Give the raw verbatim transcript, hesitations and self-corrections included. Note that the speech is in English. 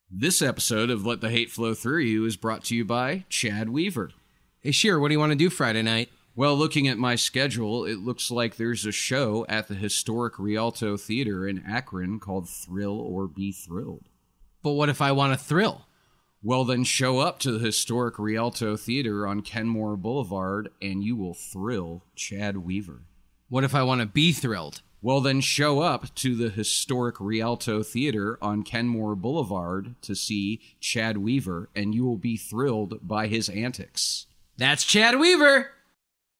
This episode of Let the Hate Flow Through You is brought to you by Chad Weaver. Hey, Sheer, what do you want to do Friday night? Well, looking at my schedule, it looks like there's a show at the historic Rialto Theater in Akron called Thrill or Be Thrilled. But what if I want to thrill? Well, then show up to the historic Rialto Theater on Kenmore Boulevard, and you will thrill Chad Weaver. What if I want to be thrilled? Well, then show up to the historic Rialto Theater on Kenmore Boulevard to see Chad Weaver, and you will be thrilled by his antics. That's Chad Weaver!